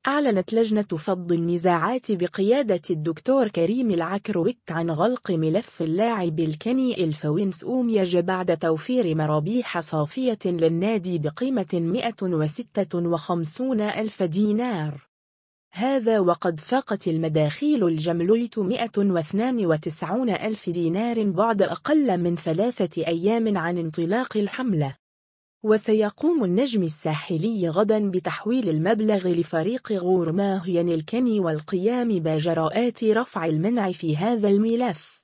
أعلنت لجنة فض النزاعات بقيادة الدكتور كريم العكرويت عن غلق ملف اللاعب الكيني الفوينس أومياج بعد توفير مرابيح صافية للنادي بقيمة 156 ألف دينار. هذا وقد فاقت المداخيل الجملوية 192 ألف دينار بعد أقل من 3 أيام عن انطلاق الحملة. وسيقوم النجم الساحلي غدا بتحويل المبلغ لفريق غورماهيان الكيني والقيام بإجراءات رفع المنع في هذا الملف.